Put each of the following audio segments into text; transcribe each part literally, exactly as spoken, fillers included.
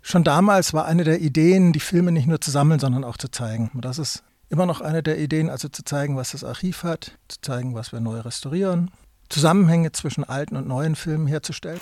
Schon damals war eine der Ideen, die Filme nicht nur zu sammeln, sondern auch zu zeigen. Und das ist immer noch eine der Ideen, also zu zeigen, was das Archiv hat, zu zeigen, was wir neu restaurieren, Zusammenhänge zwischen alten und neuen Filmen herzustellen.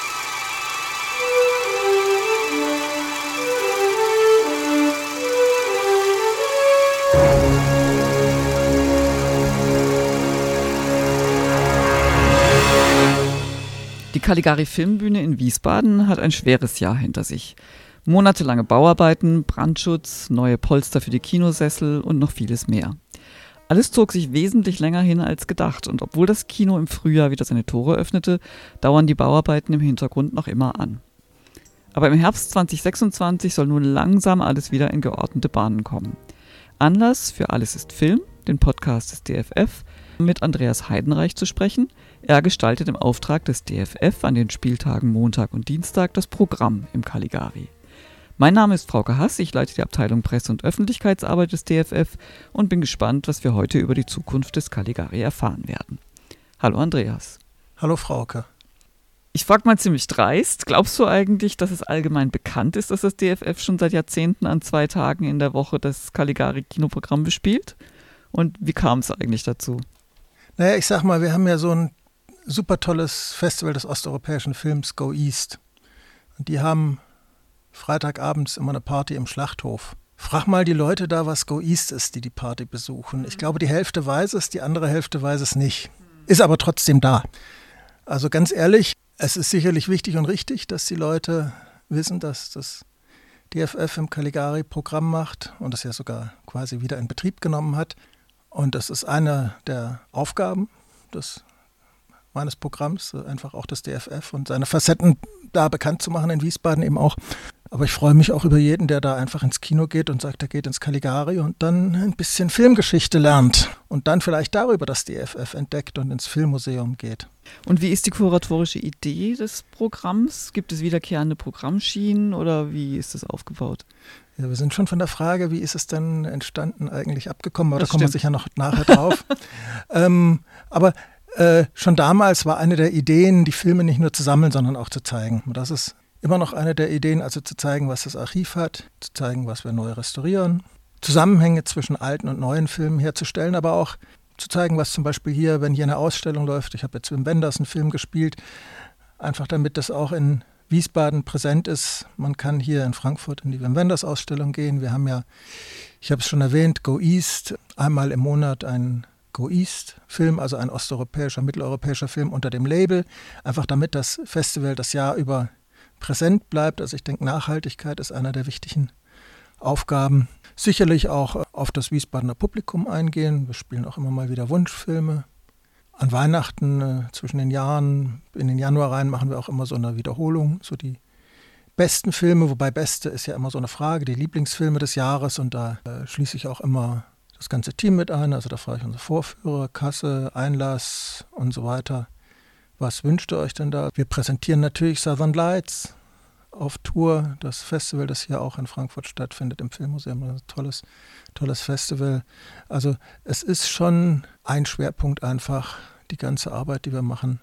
Die Caligari Filmbühne in Wiesbaden hat ein schweres Jahr hinter sich. Monatelange Bauarbeiten, Brandschutz, neue Polster für die Kinosessel und noch vieles mehr. Alles zog sich wesentlich länger hin als gedacht und obwohl das Kino im Frühjahr wieder seine Tore öffnete, dauern die Bauarbeiten im Hintergrund noch immer an. Aber im Herbst zwanzig sechsundzwanzig soll nun langsam alles wieder in geordnete Bahnen kommen. Anlass für Alles ist Film, den Podcast des D F F, mit Andreas Heidenreich zu sprechen. Er gestaltet im Auftrag des D F F an den Spieltagen Montag und Dienstag das Programm im Caligari. Mein Name ist Frauke Hass, ich leite die Abteilung Presse- und Öffentlichkeitsarbeit des D F F und bin gespannt, was wir heute über die Zukunft des Caligari erfahren werden. Hallo Andreas. Hallo Frauke. Ich frage mal ziemlich dreist, glaubst du eigentlich, dass es allgemein bekannt ist, dass das D F F schon seit Jahrzehnten an zwei Tagen in der Woche das Caligari-Kinoprogramm bespielt? Und wie kam es eigentlich dazu? Naja, ich sag mal, wir haben ja so ein super tolles Festival des osteuropäischen Films, Go East. Und die haben freitagabends immer eine Party im Schlachthof. Frag mal die Leute da, was Go East ist, die die Party besuchen. Ich glaube, die Hälfte weiß es, die andere Hälfte weiß es nicht. Ist aber trotzdem da. Also ganz ehrlich, es ist sicherlich wichtig und richtig, dass die Leute wissen, dass das D F F im Caligari-Programm macht und es ja sogar quasi wieder in Betrieb genommen hat. Und das ist eine der Aufgaben des, meines Programms, einfach auch des D F F und seine Facetten da bekannt zu machen in Wiesbaden eben auch. Aber ich freue mich auch über jeden, der da einfach ins Kino geht und sagt, er geht ins Caligari und dann ein bisschen Filmgeschichte lernt und dann vielleicht darüber das D F F entdeckt und ins Filmmuseum geht. Und wie ist die kuratorische Idee des Programms? Gibt es wiederkehrende Programmschienen oder wie ist das aufgebaut? Ja, wir sind schon von der Frage, wie ist es denn entstanden, eigentlich abgekommen, aber das da kommen wir stimmt. sicher noch nachher drauf. ähm, aber äh, schon damals war eine der Ideen, die Filme nicht nur zu sammeln, sondern auch zu zeigen. Und das ist immer noch eine der Ideen, also zu zeigen, was das Archiv hat, zu zeigen, was wir neu restaurieren, Zusammenhänge zwischen alten und neuen Filmen herzustellen, aber auch zu zeigen, was zum Beispiel hier, wenn hier eine Ausstellung läuft, ich habe jetzt Wim Wenders einen Film gespielt, einfach damit das auch in Wiesbaden präsent ist. Man kann hier in Frankfurt in die Wim Wenders Ausstellung gehen. Wir haben ja, ich habe es schon erwähnt, Go East, einmal im Monat ein Go East Film, also ein osteuropäischer, mitteleuropäischer Film unter dem Label, einfach damit das Festival das Jahr über präsent bleibt. Also ich denke, Nachhaltigkeit ist einer der wichtigen Aufgaben. Sicherlich auch auf das Wiesbadener Publikum eingehen. Wir spielen auch immer mal wieder Wunschfilme. An Weihnachten äh, zwischen den Jahren, in den Januar rein, machen wir auch immer so eine Wiederholung, so die besten Filme, wobei beste ist ja immer so eine Frage, die Lieblingsfilme des Jahres und da äh, schließe ich auch immer das ganze Team mit ein, also da frage ich unsere Vorführer, Kasse, Einlass und so weiter. Was wünscht ihr euch denn da? Wir präsentieren natürlich Southern Lights auf Tour, das Festival, das hier auch in Frankfurt stattfindet, im Filmmuseum. Ein tolles, tolles Festival. Also es ist schon ein Schwerpunkt einfach, die ganze Arbeit, die wir machen,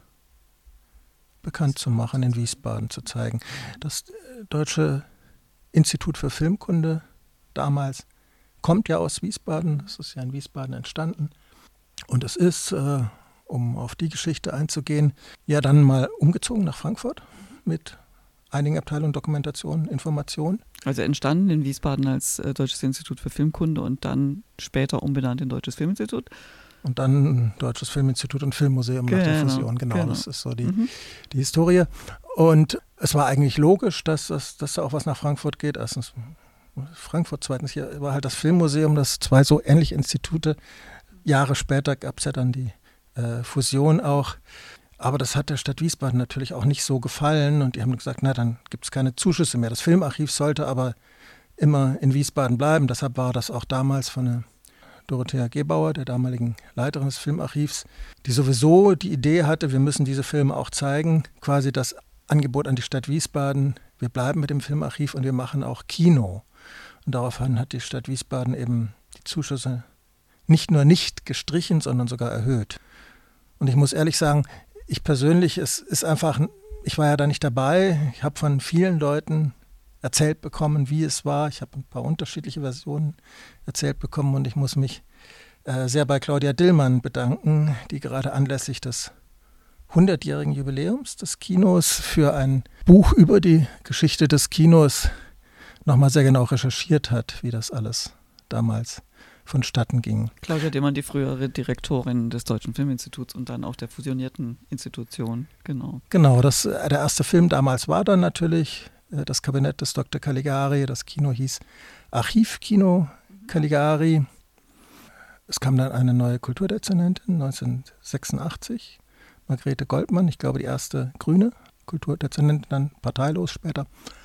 bekannt zu machen, in Wiesbaden zu zeigen. Das Deutsche Institut für Filmkunde damals kommt ja aus Wiesbaden, es ist ja in Wiesbaden entstanden. Und es ist, äh, um auf die Geschichte einzugehen, ja dann mal umgezogen nach Frankfurt mit einigen Abteilungen Dokumentation, Information. Also entstanden in Wiesbaden als äh, Deutsches Institut für Filmkunde und dann später umbenannt in Deutsches Filminstitut. Und dann Deutsches Filminstitut und Filmmuseum nach der Genau, Fusion. Genau, genau. Das ist so die, Mhm. die Historie. Und es war eigentlich logisch, dass, dass, dass da auch was nach Frankfurt geht. Erstens Frankfurt, zweitens hier war halt das Filmmuseum, das zwei so ähnliche Institute. Jahre später gab es ja dann die äh, Fusion auch. Aber das hat der Stadt Wiesbaden natürlich auch nicht so gefallen und die haben gesagt, na, dann gibt es keine Zuschüsse mehr. Das Filmarchiv sollte aber immer in Wiesbaden bleiben. Deshalb war das auch damals von der Dorothea Gebauer, der damaligen Leiterin des Filmarchivs, die sowieso die Idee hatte, wir müssen diese Filme auch zeigen, quasi das Angebot an die Stadt Wiesbaden, wir bleiben mit dem Filmarchiv und wir machen auch Kino. Und daraufhin hat die Stadt Wiesbaden eben die Zuschüsse nicht nur nicht gestrichen, sondern sogar erhöht. Und ich muss ehrlich sagen, ich persönlich, es ist einfach, ich war ja da nicht dabei, ich habe von vielen Leuten erzählt bekommen, wie es war. Ich habe ein paar unterschiedliche Versionen erzählt bekommen und ich muss mich äh, sehr bei Claudia Dillmann bedanken, die gerade anlässlich des hundertjährigen Jubiläums des Kinos für ein Buch über die Geschichte des Kinos nochmal sehr genau recherchiert hat, wie das alles damals vonstatten ging. Claudia Dillmann, die frühere Direktorin des Deutschen Filminstituts und dann auch der fusionierten Institution, genau. Genau, das, der erste Film damals war dann natürlich äh, das Kabinett des Doktor Caligari. Das Kino hieß Archivkino Caligari. Es kam dann eine neue Kulturdezernentin neunzehnhundertsechsundachtzig, Margarete Goldmann, ich glaube die erste grüne Kulturdezernentin, dann parteilos später.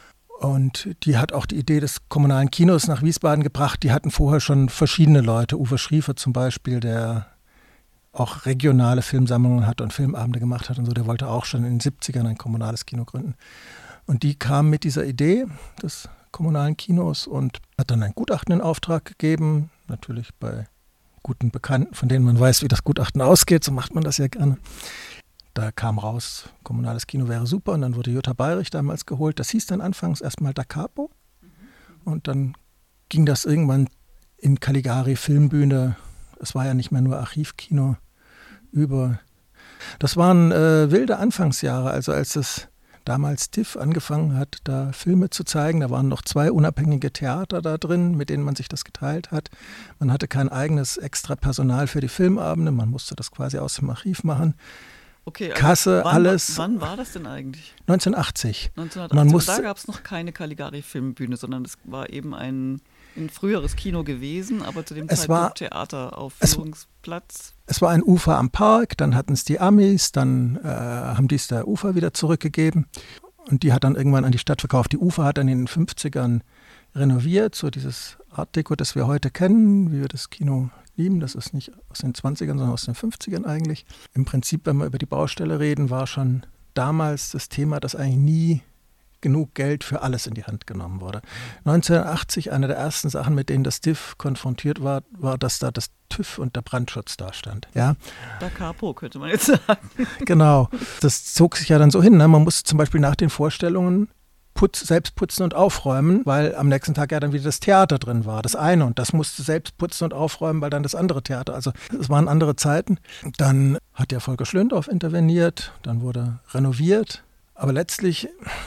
Und die hat auch die Idee des kommunalen Kinos nach Wiesbaden gebracht. Die hatten vorher schon verschiedene Leute. Uwe Schriefer zum Beispiel, der auch regionale Filmsammlungen hat und Filmabende gemacht hat und so. Der wollte auch schon in den siebzigern ein kommunales Kino gründen. Und die kam mit dieser Idee des kommunalen Kinos und hat dann ein Gutachten in Auftrag gegeben. Natürlich bei guten Bekannten, von denen man weiß, wie das Gutachten ausgeht. So macht man das ja gerne. Da kam raus, kommunales Kino wäre super und dann wurde Jutta Bayrich damals geholt. Das hieß dann anfangs erstmal Da Capo und dann ging das irgendwann in Caligari Filmbühne. Es war ja nicht mehr nur Archivkino über. Das waren äh, wilde Anfangsjahre, also als es damals TIFF angefangen hat, da Filme zu zeigen. Da waren noch zwei unabhängige Theater da drin, mit denen man sich das geteilt hat. Man hatte kein eigenes extra Personal für die Filmabende, man musste das quasi aus dem Archiv machen. Okay, also Kasse, wann, alles. Wann war das denn eigentlich? neunzehnhundertachtzig. neunzehnhundertachtzig. Man musste, da gab es noch keine Caligari-Filmbühne, sondern es war eben ein, ein früheres Kino gewesen, aber zu dem es Zeitpunkt war, Theateraufführungsplatz. Es, es war ein Ufer am Park, dann hatten es die Amis, dann äh, haben die es der Ufer wieder zurückgegeben und die hat dann irgendwann an die Stadt verkauft. Die Ufer hat dann in den fünfzigern renoviert, so dieses Art Deco, das wir heute kennen, wie wir das Kino lieben. Das ist nicht aus den zwanzigern, sondern aus den fünfzigern eigentlich. Im Prinzip, wenn wir über die Baustelle reden, war schon damals das Thema, dass eigentlich nie genug Geld für alles in die Hand genommen wurde. neunzehnhundertachtzig, eine der ersten Sachen, mit denen das TIFF konfrontiert war, war, dass da das TÜV und der Brandschutz da stand. Ja? Da Capo, könnte man jetzt sagen. Genau. Das zog sich ja dann so hin. Ne? Man musste zum Beispiel nach den Vorstellungen Putz, selbst putzen und aufräumen, weil am nächsten Tag ja dann wieder das Theater drin war, das eine. Und das musste selbst putzen und aufräumen, weil dann das andere Theater, also es waren andere Zeiten. Dann hat ja Volker Schlöndorff interveniert, dann wurde renoviert. Aber letztlich,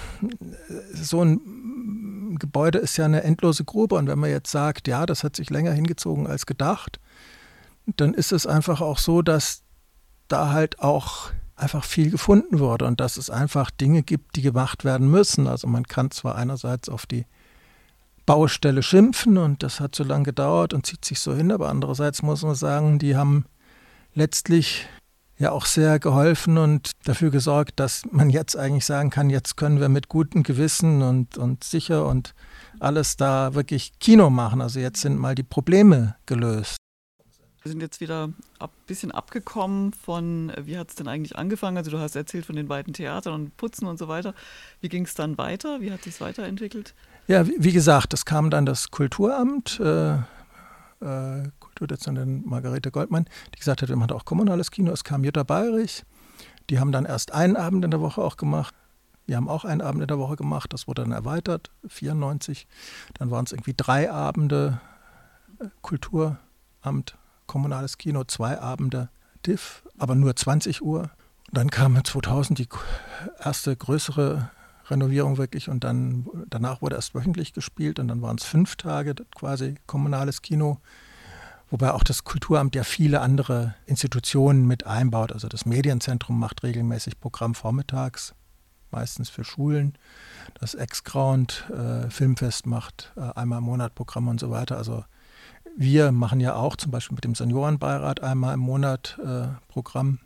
so ein Gebäude ist ja eine endlose Grube. Und wenn man jetzt sagt, ja, das hat sich länger hingezogen als gedacht, dann ist es einfach auch so, dass da halt auch einfach viel gefunden wurde und dass es einfach Dinge gibt, die gemacht werden müssen. Also man kann zwar einerseits auf die Baustelle schimpfen und das hat so lange gedauert und zieht sich so hin, aber andererseits muss man sagen, die haben letztlich ja auch sehr geholfen und dafür gesorgt, dass man jetzt eigentlich sagen kann, jetzt können wir mit gutem Gewissen und, und sicher und alles da wirklich Kino machen. Also jetzt sind mal die Probleme gelöst. Wir sind jetzt wieder ein bisschen abgekommen von, wie hat es denn eigentlich angefangen? Also du hast erzählt von den beiden Theatern und Putzen und so weiter. Wie ging es dann weiter? Wie hat sich es weiterentwickelt? Ja, wie, wie gesagt, es kam dann das Kulturamt, äh, äh, Kulturdezernentin Margarete Goldmann, die gesagt hat, wir machen auch kommunales Kino. Es kam Jutta Bayrich, die haben dann erst einen Abend in der Woche auch gemacht. Wir haben auch einen Abend in der Woche gemacht, das wurde dann erweitert, vierundneunzig. Dann waren es irgendwie drei Abende äh, Kulturamt, kommunales Kino, zwei Abende TIFF, aber nur zwanzig Uhr. Und dann kam zweitausend die erste größere Renovierung wirklich und dann danach wurde erst wöchentlich gespielt und dann waren es fünf Tage quasi kommunales Kino, wobei auch das Kulturamt ja viele andere Institutionen mit einbaut. Also das Medienzentrum macht regelmäßig Programm vormittags, meistens für Schulen. Das Ex-Ground äh, Filmfest macht äh, einmal im Monat Programm und so weiter. Also wir machen ja auch zum Beispiel mit dem Seniorenbeirat einmal im Monat äh, Programm.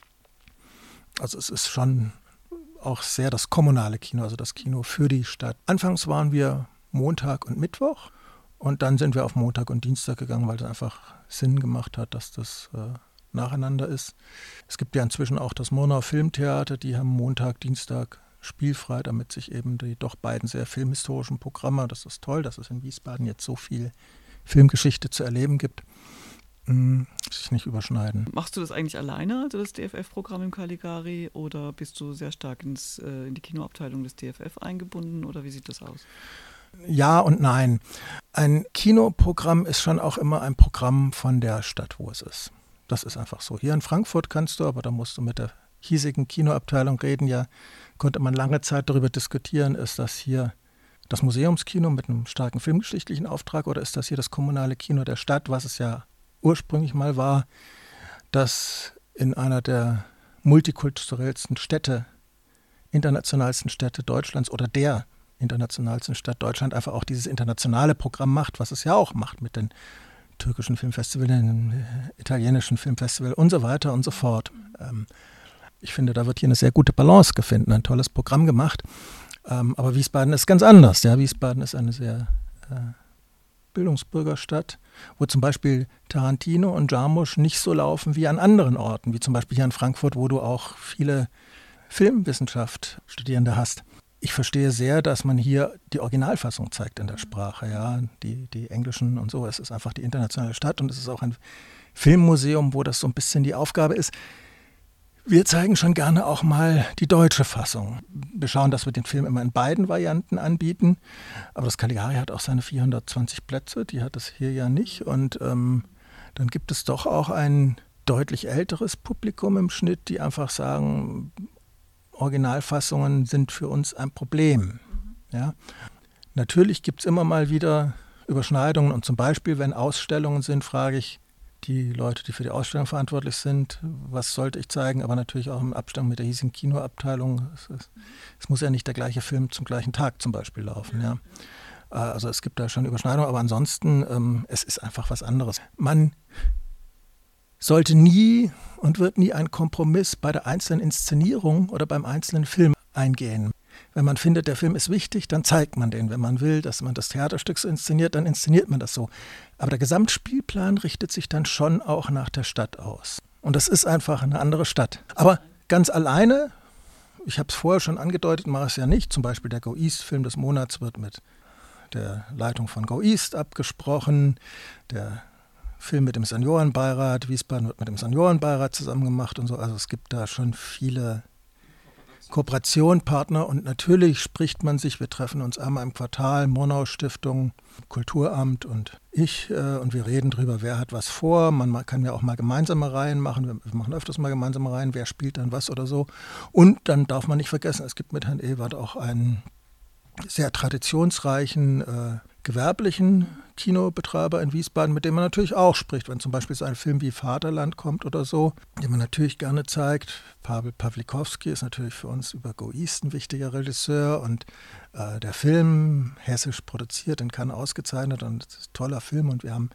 Also es ist schon auch sehr das kommunale Kino, also das Kino für die Stadt. Anfangs waren wir Montag und Mittwoch und dann sind wir auf Montag und Dienstag gegangen, weil es einfach Sinn gemacht hat, dass das äh, nacheinander ist. Es gibt ja inzwischen auch das Murnau Filmtheater, die haben Montag, Dienstag spielfrei, damit sich eben die doch beiden sehr filmhistorischen Programme, das ist toll, dass es in Wiesbaden jetzt so viel Filmgeschichte zu erleben gibt. mh, sich nicht überschneiden. Machst du das eigentlich alleine, also das D F F-Programm im Caligari, oder bist du sehr stark ins, äh, in die Kinoabteilung des D F F eingebunden, oder wie sieht das aus? Ja und nein. Ein Kinoprogramm ist schon auch immer ein Programm von der Stadt, wo es ist. Das ist einfach so. Hier in Frankfurt kannst du, aber da musst du mit der hiesigen Kinoabteilung reden. Ja, konnte man lange Zeit darüber diskutieren, ist das hier das Museumskino mit einem starken filmgeschichtlichen Auftrag oder ist das hier das kommunale Kino der Stadt, was es ja ursprünglich mal war, das in einer der multikulturellsten Städte, internationalsten Städte Deutschlands oder der internationalsten Stadt Deutschland einfach auch dieses internationale Programm macht, was es ja auch macht mit den türkischen Filmfestivals, dem italienischen Filmfestival und so weiter und so fort. Ähm, ich finde, da wird hier eine sehr gute Balance gefunden, ein tolles Programm gemacht. Ähm, aber Wiesbaden ist ganz anders. Ja, Wiesbaden ist eine sehr äh, Bildungsbürgerstadt, wo zum Beispiel Tarantino und Jarmusch nicht so laufen wie an anderen Orten, wie zum Beispiel hier in Frankfurt, wo du auch viele Filmwissenschaft-Studierende hast. Ich verstehe sehr, dass man hier die Originalfassung zeigt in der Sprache, ja, die, die englischen und so. Es ist einfach die internationale Stadt und es ist auch ein Filmmuseum, wo das so ein bisschen die Aufgabe ist. Wir zeigen schon gerne auch mal die deutsche Fassung. Wir schauen, dass wir den Film immer in beiden Varianten anbieten, aber das Caligari hat auch seine vierhundertzwanzig Plätze, die hat es hier ja nicht und ähm, dann gibt es doch auch ein deutlich älteres Publikum im Schnitt, die einfach sagen, Originalfassungen sind für uns ein Problem. Ja. Natürlich gibt es immer mal wieder Überschneidungen und zum Beispiel, wenn Ausstellungen sind, frage ich die Leute, die für die Ausstellung verantwortlich sind, was sollte ich zeigen, aber natürlich auch im Abstand mit der hiesigen Kinoabteilung. Es, es, es muss ja nicht der gleiche Film zum gleichen Tag zum Beispiel laufen. Ja. Also es gibt da schon Überschneidungen, aber ansonsten, ähm, es ist einfach was anderes. Man sollte nie und wird nie einen Kompromiss bei der einzelnen Inszenierung oder beim einzelnen Film eingehen. Wenn man findet, der Film ist wichtig, dann zeigt man den. Wenn man will, dass man das Theaterstück so inszeniert, dann inszeniert man das so. Aber der Gesamtspielplan richtet sich dann schon auch nach der Stadt aus. Und das ist einfach eine andere Stadt. Aber ganz alleine, ich habe es vorher schon angedeutet, mache es ja nicht. Zum Beispiel der Go East Film des Monats wird mit der Leitung von Go East abgesprochen. Der Film mit dem Seniorenbeirat, Wiesbaden wird mit dem Seniorenbeirat zusammen gemacht und so. Also es gibt da schon viele Kooperationen, Partner und natürlich spricht man sich, wir treffen uns einmal im Quartal, Monau-Stiftung, Kulturamt und ich äh, und wir reden drüber, wer hat was vor. Man kann ja auch mal gemeinsame Reihen machen, wir, wir machen öfters mal gemeinsame Reihen, wer spielt dann was oder so. Und dann darf man nicht vergessen, es gibt mit Herrn Ewert auch einen sehr traditionsreichen äh, gewerblichen Kinobetreiber in Wiesbaden, mit dem man natürlich auch spricht, wenn zum Beispiel so ein Film wie Vaterland kommt oder so, den man natürlich gerne zeigt. Pavel Pawlikowski ist natürlich für uns über Go East ein wichtiger Regisseur und äh, der Film, hessisch produziert, in Cannes ausgezeichnet und es ist ein toller Film und wir haben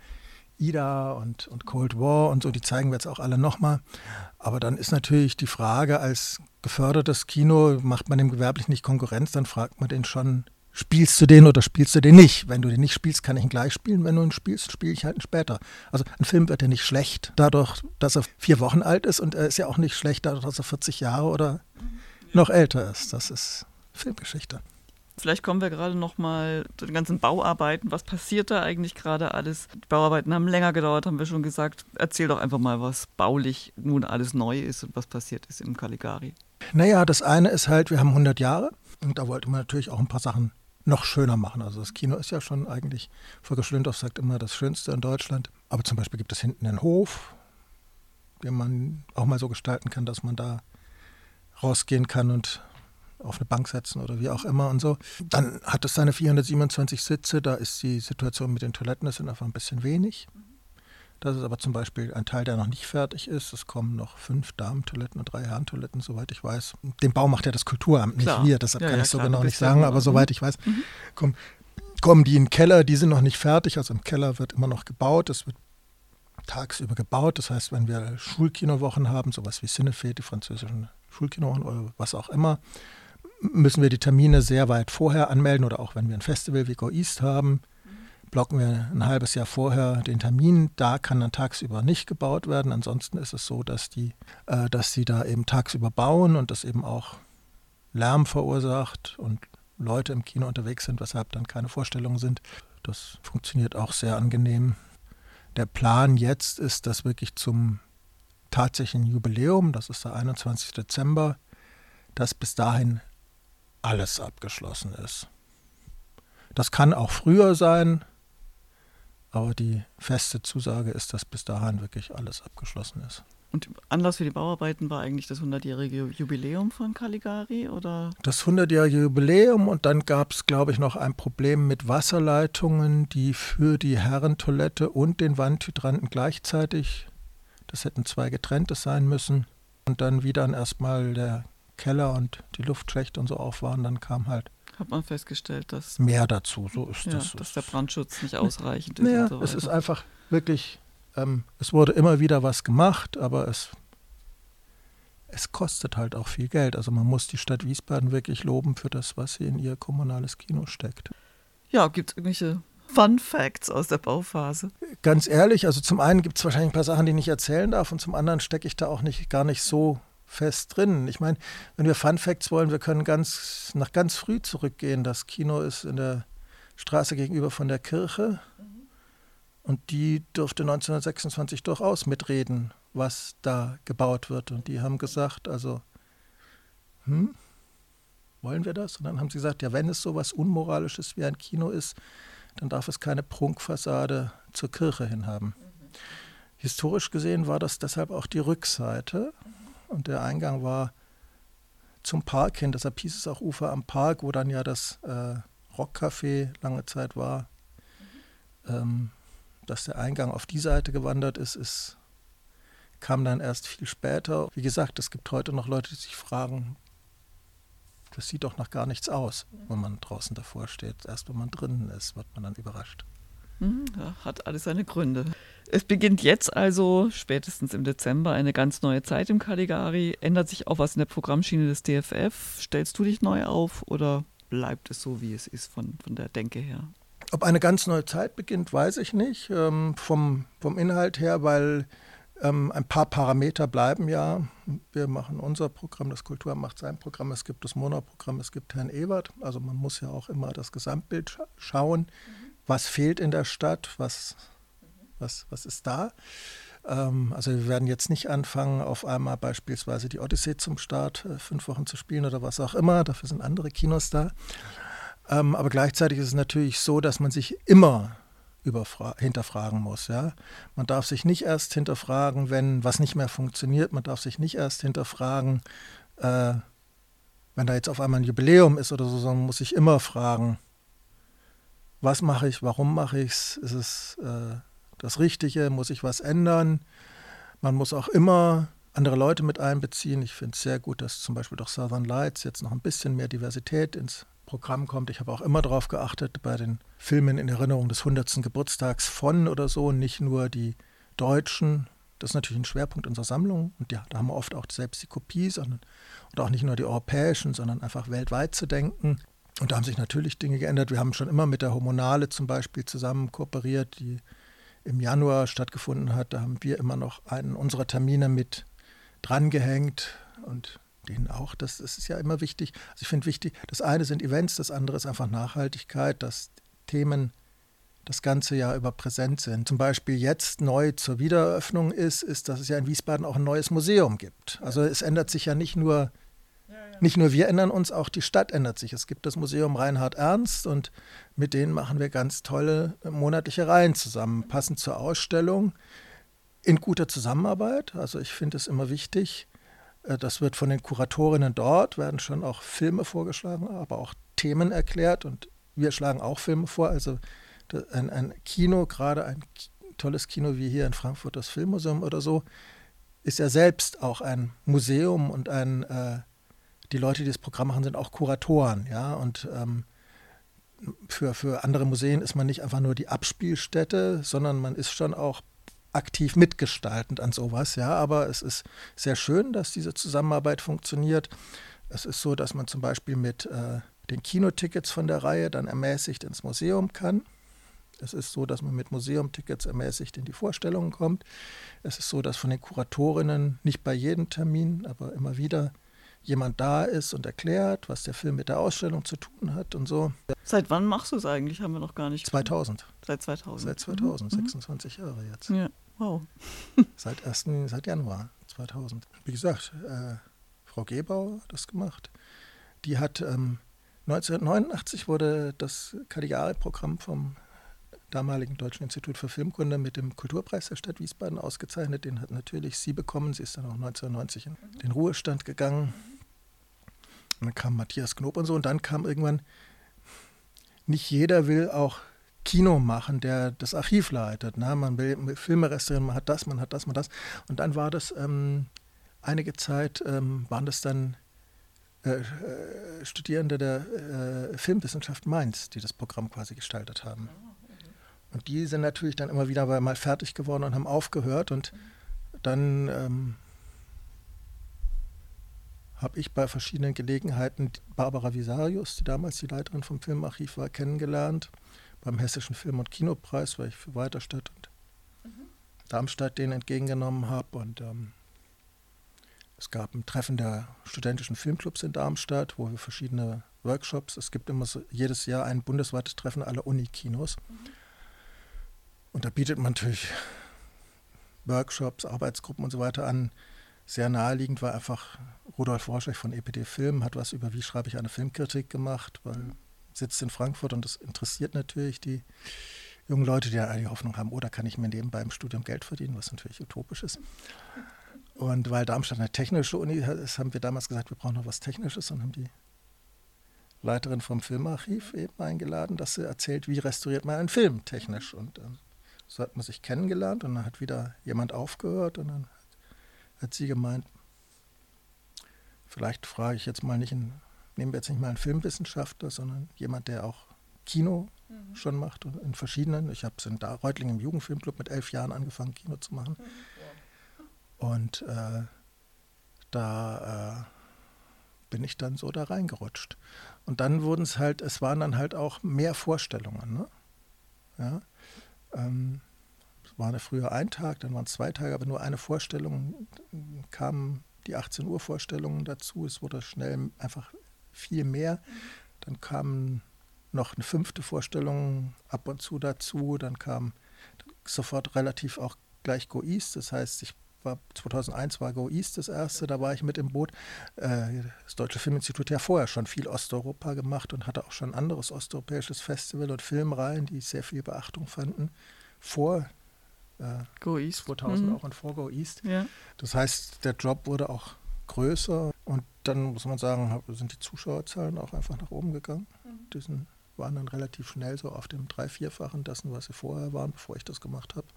Ida und, und Cold War und so, die zeigen wir jetzt auch alle nochmal. Aber dann ist natürlich die Frage, als gefördertes Kino macht man dem gewerblich nicht Konkurrenz, dann fragt man den schon, spielst du den oder spielst du den nicht? Wenn du den nicht spielst, kann ich ihn gleich spielen. Wenn du ihn spielst, spiele ich halt ihn später. Also ein Film wird ja nicht schlecht, dadurch, dass er vier Wochen alt ist und er ist ja auch nicht schlecht, dadurch, dass er vierzig Jahre oder noch älter ist. Das ist Filmgeschichte. Vielleicht kommen wir gerade noch mal zu den ganzen Bauarbeiten. Was passiert da eigentlich gerade alles? Die Bauarbeiten haben länger gedauert, haben wir schon gesagt. Erzähl doch einfach mal, was baulich nun alles neu ist und was passiert ist im Caligari. Naja, das eine ist halt, wir haben hundert Jahre und da wollte man natürlich auch ein paar Sachen noch schöner machen. Also das Kino ist ja schon eigentlich, Volker Schlöndorff sagt immer, das Schönste in Deutschland. Aber zum Beispiel gibt es hinten einen Hof, den man auch mal so gestalten kann, dass man da rausgehen kann und auf eine Bank setzen oder wie auch immer und so. Dann hat es seine vierhundertsiebenundzwanzig Sitze, da ist die Situation mit den Toiletten, das sind einfach ein bisschen wenig. Das ist aber zum Beispiel ein Teil, der noch nicht fertig ist. Es kommen noch fünf Damentoiletten und drei Herrentoiletten, soweit ich weiß. Den Bau macht ja das Kulturamt, nicht klar. wir, deshalb ja, kann ja, ich so klar, genau nicht ja sagen, genau. aber soweit ich weiß, mhm. kommen, kommen die in den Keller, die sind noch nicht fertig, also im Keller wird immer noch gebaut, es wird tagsüber gebaut, das heißt, wenn wir Schulkinowochen haben, sowas wie Cinefet, die französischen Schulkinowochen oder was auch immer, müssen wir die Termine sehr weit vorher anmelden oder auch wenn wir ein Festival wie Go East haben, blocken wir ein halbes Jahr vorher den Termin. Da kann dann tagsüber nicht gebaut werden. Ansonsten ist es so, dass die, äh, dass die da eben tagsüber bauen und das eben auch Lärm verursacht und Leute im Kino unterwegs sind, weshalb dann keine Vorstellungen sind. Das funktioniert auch sehr angenehm. der Plan jetzt ist, dass wirklich zum tatsächlichen Jubiläum, das ist der einundzwanzigste Dezember, dass bis dahin alles abgeschlossen ist. Das kann auch früher sein, aber die feste Zusage ist, dass bis dahin wirklich alles abgeschlossen ist. Und Anlass für die Bauarbeiten war eigentlich das hundertjährige Jubiläum von Caligari, oder? Das hundertjährige Jubiläum, und dann gab es, glaube ich, noch ein Problem mit Wasserleitungen, die für die Herrentoilette und den Wandhydranten gleichzeitig, das hätten zwei getrennte sein müssen. Und dann, wie dann erstmal der Keller und die Luftschächte und so auf waren, dann kam halt hat man festgestellt, dass mehr dazu, so ist ja, das. dass der Brandschutz nicht ausreichend ist. Naja, und so weiter. Es ist einfach wirklich, ähm, es wurde immer wieder was gemacht, aber es, es kostet halt auch viel Geld. Also man muss die Stadt Wiesbaden wirklich loben für das, was sie in ihr kommunales Kino steckt. Ja, gibt es irgendwelche Fun Facts aus der Bauphase? Ganz ehrlich, also zum einen gibt es wahrscheinlich ein paar Sachen, die ich nicht erzählen darf, und zum anderen stecke ich da auch nicht, gar nicht so fest drin. Ich meine, wenn wir Fun Facts wollen, wir können ganz nach ganz früh zurückgehen. Das Kino ist in der Straße gegenüber von der Kirche, mhm. und die durfte neunzehnhundertsechsundzwanzig durchaus mitreden, was da gebaut wird. Und die haben gesagt, also, hm, wollen wir das? Und dann haben sie gesagt, ja, wenn es so was Unmoralisches wie ein Kino ist, dann darf es keine Prunkfassade zur Kirche hin haben. Mhm. Historisch gesehen war das deshalb auch die Rückseite. Und der Eingang war zum Park hin, deshalb hieß es auch Ufer am Park, wo dann ja das äh, Rockcafé lange Zeit war. Mhm. Ähm, dass der Eingang auf die Seite gewandert ist, ist, kam dann erst viel später. Wie gesagt, es gibt heute noch Leute, die sich fragen, das sieht doch noch gar nichts aus, wenn man draußen davor steht. Erst wenn man drinnen ist, wird man dann überrascht. Ja, hat alles seine Gründe. Es beginnt jetzt also, spätestens im Dezember, eine ganz neue Zeit im Caligari. Ändert sich auch was in der Programmschiene des D F F? Stellst du dich neu auf oder bleibt es so, wie es ist von, von der Denke her? Ob eine ganz neue Zeit beginnt, weiß ich nicht. Ähm, vom, vom Inhalt her, weil ähm, ein paar Parameter bleiben ja. Wir machen unser Programm, das Kulturamt macht sein Programm, es gibt das Mona-Programm, es gibt Herrn Ewert. Also man muss ja auch immer das Gesamtbild scha- schauen. Mhm. Was fehlt in der Stadt, was, was, was ist da. Ähm, also wir werden jetzt nicht anfangen, auf einmal beispielsweise die Odyssee zum Start äh, fünf Wochen zu spielen oder was auch immer, dafür sind andere Kinos da. Ähm, aber gleichzeitig ist es natürlich so, dass man sich immer überfra- hinterfragen muss. Ja? Man darf sich nicht erst hinterfragen, wenn was nicht mehr funktioniert, man darf sich nicht erst hinterfragen, äh, wenn da jetzt auf einmal ein Jubiläum ist oder so, sondern man muss sich immer fragen, was mache ich, warum mache ich es, ist es äh, das Richtige, muss ich was ändern? Man muss auch immer andere Leute mit einbeziehen. Ich finde es sehr gut, dass zum Beispiel durch Southern Lights jetzt noch ein bisschen mehr Diversität ins Programm kommt. Ich habe auch immer darauf geachtet, bei den Filmen in Erinnerung des hundertsten Geburtstags von oder so, nicht nur die Deutschen. Das ist natürlich ein Schwerpunkt unserer Sammlung. Und ja, da haben wir oft auch selbst die Kopie, sondern, und auch nicht nur die europäischen, sondern einfach weltweit zu denken. Und da haben sich natürlich Dinge geändert. Wir haben schon immer mit der Homonale zum Beispiel zusammen kooperiert, die im Januar stattgefunden hat. Da haben wir immer noch einen unserer Termine mit drangehängt und denen auch. Das, das ist ja immer wichtig. Also ich finde wichtig, das eine sind Events, das andere ist einfach Nachhaltigkeit, dass Themen das ganze Jahr über präsent sind. Zum Beispiel jetzt neu zur Wiedereröffnung ist, ist, dass es ja in Wiesbaden auch ein neues Museum gibt. Also es ändert sich ja nicht nur Nicht nur wir ändern uns, auch die Stadt ändert sich. Es gibt das Museum Reinhard Ernst und mit denen machen wir ganz tolle monatliche Reihen zusammen, passend zur Ausstellung, in guter Zusammenarbeit. Also ich finde es immer wichtig, das wird von den Kuratorinnen dort, werden schon auch Filme vorgeschlagen, aber auch Themen erklärt und wir schlagen auch Filme vor. Also ein, ein Kino, gerade ein tolles Kino wie hier in Frankfurt, das Filmmuseum oder so, ist ja selbst auch ein Museum und ein äh, die Leute, die das Programm machen, sind auch Kuratoren, ja, und ähm, für, für andere Museen ist man nicht einfach nur die Abspielstätte, sondern man ist schon auch aktiv mitgestaltend an sowas, ja, aber es ist sehr schön, dass diese Zusammenarbeit funktioniert. Es ist so, dass man zum Beispiel mit äh, den Kinotickets von der Reihe dann ermäßigt ins Museum kann. Es ist so, dass man mit Museumtickets ermäßigt in die Vorstellungen kommt. Es ist so, dass von den Kuratorinnen nicht bei jedem Termin, aber immer wieder jemand da ist und erklärt, was der Film mit der Ausstellung zu tun hat und so. Seit wann machst du es eigentlich? Haben wir noch gar nicht. zweitausend. Seit zweitausend. Seit zweitausend, mhm. sechsundzwanzig Jahre jetzt. Ja, wow. Seit ersten, seit Januar zweitausend. Wie gesagt, äh, Frau Gebauer hat das gemacht. Die hat ähm, neunzehnhundertneunundachtzig wurde das Caligari-Programm vom damaligen Deutschen Institut für Filmkunde mit dem Kulturpreis der Stadt Wiesbaden ausgezeichnet. Den hat natürlich sie bekommen. Sie ist dann auch neunzehnhundertneunzig in den Ruhestand gegangen. Und dann kam Matthias Knob und so. Und dann kam irgendwann, nicht jeder will auch Kino machen, der das Archiv leitet. Na, man will Filme restaurieren, man hat das, man hat das, man hat das. Und dann war das ähm, einige Zeit, ähm, waren das dann äh, äh, Studierende der äh, Filmwissenschaft Mainz, die das Programm quasi gestaltet haben. Und die sind natürlich dann immer wieder mal fertig geworden und haben aufgehört. Und dann ähm, habe ich bei verschiedenen Gelegenheiten Barbara Visarius, die damals die Leiterin vom Filmarchiv war, kennengelernt. Beim Hessischen Film- und Kinopreis, weil ich für Weiterstadt und mhm. Darmstadt den entgegengenommen habe. Und ähm, es gab ein Treffen der studentischen Filmclubs in Darmstadt, wo wir verschiedene Workshops, es gibt immer so jedes Jahr ein bundesweites Treffen aller Unikinos. Mhm. Und da bietet man natürlich Workshops, Arbeitsgruppen und so weiter an. Sehr naheliegend war einfach Rudolf Worschech von E P D Film, hat was über wie schreibe ich eine Filmkritik gemacht, weil sitzt in Frankfurt und das interessiert natürlich die jungen Leute, die ja die Hoffnung haben, oh, da kann ich mir nebenbei im Studium Geld verdienen, was natürlich utopisch ist. Und weil Darmstadt eine technische Uni ist, haben wir damals gesagt, wir brauchen noch was Technisches und haben die Leiterin vom Filmarchiv eben eingeladen, dass sie erzählt, wie restauriert man einen Film technisch. Und ähm, so hat man sich kennengelernt und dann hat wieder jemand aufgehört und dann hat sie gemeint, vielleicht frage ich jetzt mal nicht, einen, nehmen wir jetzt nicht mal einen Filmwissenschaftler, sondern jemand, der auch Kino mhm. schon macht und in verschiedenen. Ich habe es in Reutlingen im Jugendfilmclub mit elf Jahren angefangen, Kino zu machen. Mhm. Ja. Und äh, da äh, bin ich dann so da reingerutscht. Und dann wurden es halt, es waren dann halt auch mehr Vorstellungen. Ne? Ja. Ähm, es war früher ein Tag, dann waren es zwei Tage, aber nur eine Vorstellung, kamen die achtzehn Uhr Vorstellungen dazu, es wurde schnell einfach viel mehr. Dann kam noch eine fünfte Vorstellung ab und zu dazu, dann kam sofort relativ auch gleich Go East, das heißt, ich war zweitausendeins war Go East das erste, da war ich mit im Boot. Äh, das Deutsche Filminstitut hat ja vorher schon viel Osteuropa gemacht und hatte auch schon ein anderes osteuropäisches Festival und Filmreihen, die sehr viel Beachtung fanden, vor äh, Go East. zweitausend mhm. auch und vor Go East. Ja. Das heißt, der Job wurde auch größer und dann muss man sagen, sind die Zuschauerzahlen auch einfach nach oben gegangen. Mhm. Die sind, waren dann relativ schnell so auf dem drei-, vierfachen dessen, was sie vorher waren, bevor ich das gemacht habe.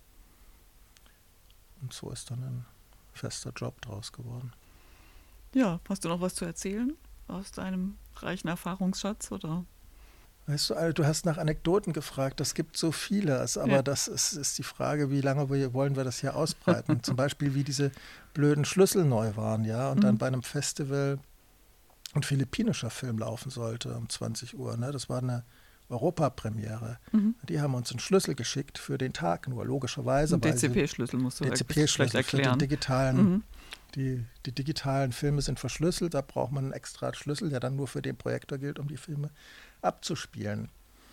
Und so ist dann ein fester Job draus geworden. Ja, hast du noch was zu erzählen aus deinem reichen Erfahrungsschatz, oder? Weißt du, also du hast nach Anekdoten gefragt, das gibt so viele, also, aber ja. das ist, ist die Frage, wie lange wir, wollen wir das hier ausbreiten? Zum Beispiel, wie diese blöden Schlüssel neu waren, ja, und mhm. dann bei einem Festival ein philippinischer Film laufen sollte um zwanzig Uhr, ne? Das war eine Europapremiere. Mhm. Die haben uns einen Schlüssel geschickt für den Tag nur, logischerweise. D C P-Schlüssel musst du D C P-Schlüssel vielleicht erklären. Für den digitalen, mhm. die, die digitalen Filme sind verschlüsselt, da braucht man einen extra Schlüssel, der dann nur für den Projektor gilt, um die Filme abzuspielen.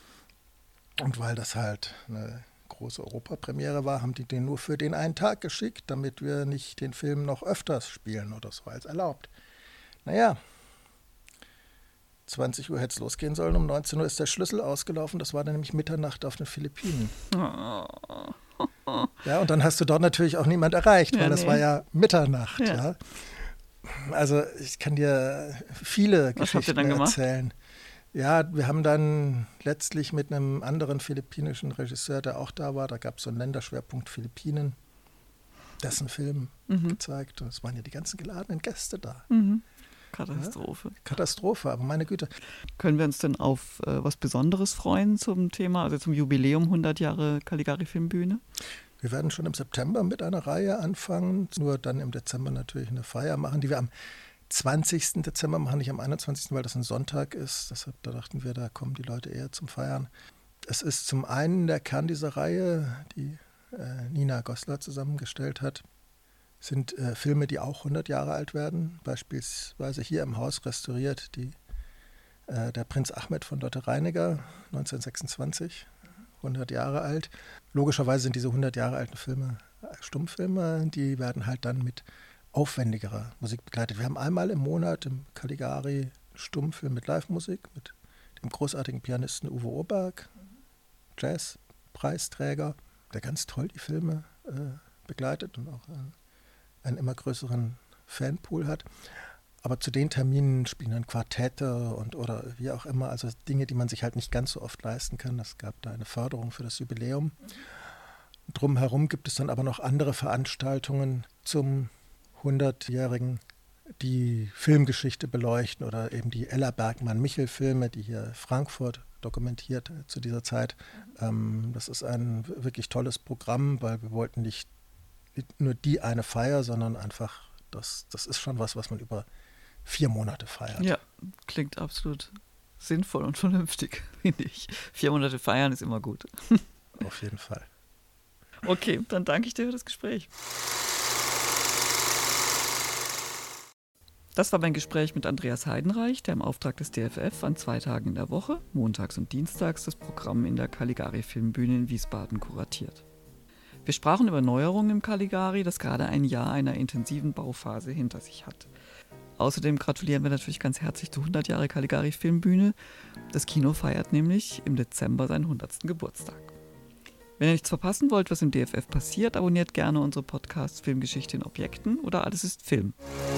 Und weil das halt eine große Europapremiere war, haben die den nur für den einen Tag geschickt, damit wir nicht den Film noch öfters spielen oder so als erlaubt. Naja, zwanzig Uhr hätte es losgehen sollen, um neunzehn Uhr ist der Schlüssel ausgelaufen, das war dann nämlich Mitternacht auf den Philippinen. Oh. Ja, und dann hast du dort natürlich auch niemand erreicht, weil ja, das nee. war ja Mitternacht. Ja. Ja. Also ich kann dir viele Was Geschichten habt ihr dann erzählen. Gemacht? Ja, wir haben dann letztlich mit einem anderen philippinischen Regisseur, der auch da war, da gab es so einen Länderschwerpunkt Philippinen, dessen Film mhm. gezeigt. Und es waren ja die ganzen geladenen Gäste da. Mhm. Katastrophe. Ja, Katastrophe, aber meine Güte. Können wir uns denn auf äh, was Besonderes freuen zum Thema, also zum Jubiläum hundert Jahre Caligari Filmbühne? Wir werden schon im September mit einer Reihe anfangen, nur dann im Dezember natürlich eine Feier machen, die wir am zwanzigsten Dezember machen, nicht am einundzwanzigsten weil das ein Sonntag ist. Deshalb da dachten wir, da kommen die Leute eher zum Feiern. Es ist zum einen der Kern dieser Reihe, die äh, Nina Goslar zusammengestellt hat, sind äh, Filme, die auch hundert Jahre alt werden. Beispielsweise hier im Haus restauriert die, äh, der Prinz Ahmed von Lotte Reiniger, neunzehnhundertsechsundzwanzig, hundert Jahre alt. Logischerweise sind diese hundert Jahre alten Filme äh, Stummfilme, die werden halt dann mit aufwendigerer Musik begleitet. Wir haben einmal im Monat im Caligari Stummfilm mit Live-Musik, mit dem großartigen Pianisten Uwe Oberg, Jazzpreisträger, der ganz toll die Filme äh, begleitet und auch einen, einen immer größeren Fanpool hat. Aber zu den Terminen spielen dann Quartette und oder wie auch immer, also Dinge, die man sich halt nicht ganz so oft leisten kann. Es gab da eine Förderung für das Jubiläum. Drumherum gibt es dann aber noch andere Veranstaltungen zum hundertjährigen, die Filmgeschichte beleuchten oder eben die Ella Bergmann-Michel-Filme, die hier Frankfurt dokumentiert äh, zu dieser Zeit. Ähm, das ist ein wirklich tolles Programm, weil wir wollten nicht nur die eine Feier, sondern einfach, das, das ist schon was, was man über vier Monate feiert. Ja, klingt absolut sinnvoll und vernünftig, finde ich. Vier Monate feiern ist immer gut. Auf jeden Fall. Okay, dann danke ich dir für das Gespräch. Das war mein Gespräch mit Andreas Heidenreich, der im Auftrag des D F F an zwei Tagen in der Woche, montags und dienstags, das Programm in der Caligari Filmbühne in Wiesbaden kuratiert. Wir sprachen über Neuerungen im Caligari, das gerade ein Jahr einer intensiven Bauphase hinter sich hat. Außerdem gratulieren wir natürlich ganz herzlich zur hundert Jahre Caligari Filmbühne. Das Kino feiert nämlich im Dezember seinen hundertsten Geburtstag. Wenn ihr nichts verpassen wollt, was im D F F passiert, abonniert gerne unsere Podcasts Filmgeschichte in Objekten oder Alles ist Film.